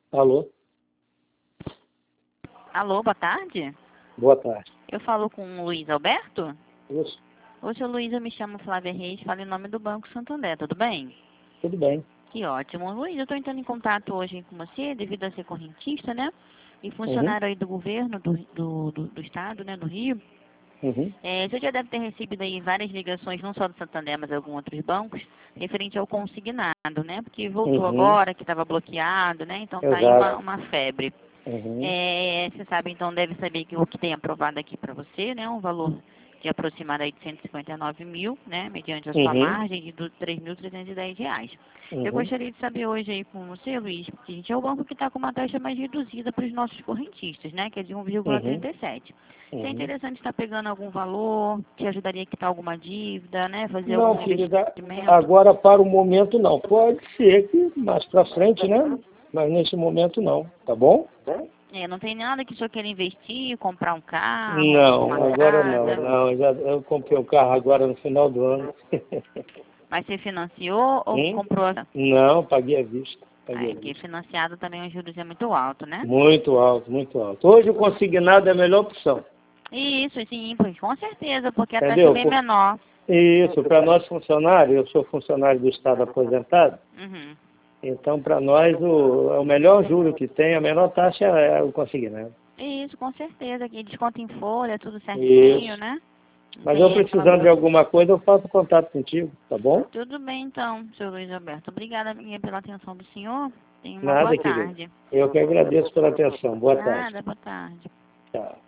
Alô? Alô, boa tarde. Boa tarde. Eu falo com o Luiz Alberto? Isso. Oi, seu Luiz, eu me chamo Flávia Reis, falo em nome do Banco Santander, tudo bem? Tudo bem. Que ótimo. Luiz, eu estou entrando em contato hoje com você, devido a ser correntista, né? E Uhum. funcionário aí do governo do estado, né, do Rio. Uhum. Você já deve ter recebido aí várias ligações, não só do Santander, mas de alguns outros bancos, referente ao consignado, né? Porque voltou Uhum. agora, que estava bloqueado, né? Então tá aí Exato. uma febre. Uhum. Você sabe, então, deve saber que o que tem aprovado aqui para você, né? Um valor de aproximado aí de 159 mil, né? Mediante a sua Uhum. margem de R$ 3.310. Eu Uhum. gostaria de saber hoje aí com você, Luiz, porque a gente é o banco que está com uma taxa mais reduzida para os nossos correntistas, né? Que é de Uhum. 1,37. Se é Uhum. interessante estar pegando algum valor, te ajudaria a quitar alguma dívida, né? Fazer Não, algum filho, investimento. agora para o momento não. Pode ser que mais para frente, né? Mas nesse momento não, tá bom? Não tem nada que o senhor queira investir, comprar um carro, Não, uma agora não. casa. Não, eu comprei um carro agora no final do ano. Mas você financiou ou comprou? Não, paguei à vista. Paguei à Porque vista. financiado também os juros é muito alto, né? Muito alto, muito alto. Hoje o consignado é a melhor opção. Isso, sim, pois com certeza, porque a taxa é Entendeu? bem menor. Isso, para nós funcionários, eu sou funcionário do Estado aposentado, Uhum. então para nós o melhor juro que tem, a menor taxa é o consignado. Isso, com certeza, aqui desconto em folha, tudo certinho, Isso. né? Não Mas eu tem aquela... precisando de alguma coisa, eu faço contato contigo, tá bom? Tudo bem então, seu Luiz Alberto. Obrigada pela atenção do senhor. Tenha uma boa Nada, querido. tarde. Eu que agradeço pela atenção. Boa tarde. Nada, boa tarde. Tchau.